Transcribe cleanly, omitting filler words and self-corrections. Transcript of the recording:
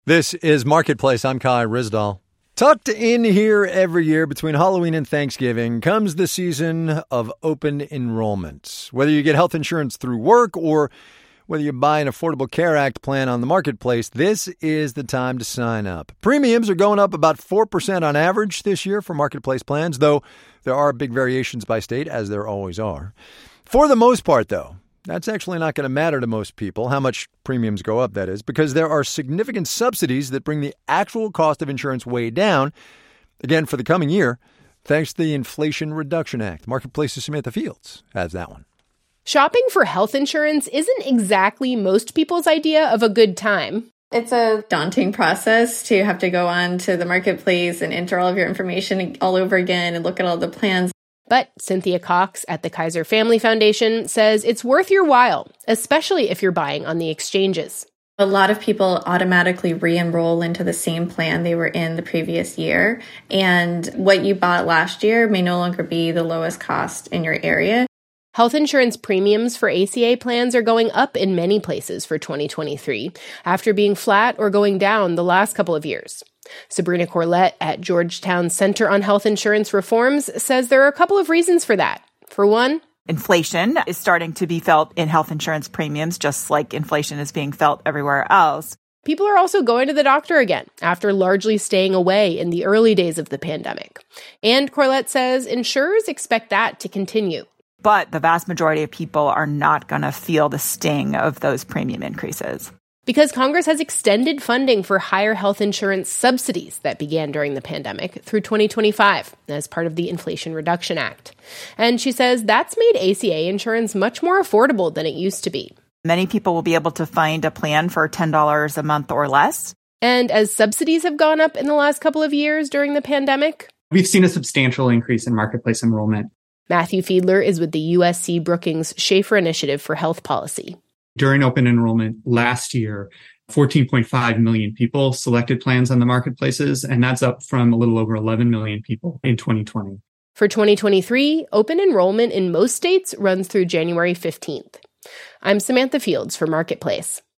This is Marketplace. I'm Kai Ryssdal. Tucked in here every year between Halloween and Thanksgiving comes the season of open enrollment. Whether you get health insurance through work or whether you buy an Affordable Care Act plan on the Marketplace, this is the time to sign up. Premiums are going up about 4% on average this year for Marketplace plans, though there are big variations by state, as there always are. For the most part, though, that's actually not going to matter to most people, how much premiums go up, that is, because there are significant subsidies that bring the actual cost of insurance way down, again, for the coming year, thanks to the Inflation Reduction Act. Marketplace's Samantha Fields has that one. Shopping for health insurance isn't exactly most people's idea of a good time. It's a daunting process to have to go on to the Marketplace and enter all of your information all over again and look at all the plans. But Cynthia Cox at the Kaiser Family Foundation says it's worth your while, especially if you're buying on the exchanges. A lot of people automatically re-enroll into the same plan they were in the previous year. And what you bought last year may no longer be the lowest cost in your area. Health insurance premiums for ACA plans are going up in many places for 2023, after being flat or going down the last couple of years. Sabrina Corlett at Georgetown Center on Health Insurance Reforms says there are a couple of reasons for that. For one, inflation is starting to be felt in health insurance premiums, just like inflation is being felt everywhere else. People are also going to the doctor again after largely staying away in the early days of the pandemic. And Corlett says insurers expect that to continue. But the vast majority of people are not going to feel the sting of those premium increases. Because Congress has extended funding for higher health insurance subsidies that began during the pandemic through 2025 as part of the Inflation Reduction Act. And she says that's made ACA insurance much more affordable than it used to be. Many people will be able to find a plan for $10 a month or less. And as subsidies have gone up in the last couple of years during the pandemic, we've seen a substantial increase in Marketplace enrollment. Matthew Fiedler is with the USC Brookings Schaefer Initiative for Health Policy. During open enrollment last year, 14.5 million people selected plans on the marketplaces, and that's up from a little over 11 million people in 2020. For 2023, open enrollment in most states runs through January 15th. I'm Samantha Fields for Marketplace.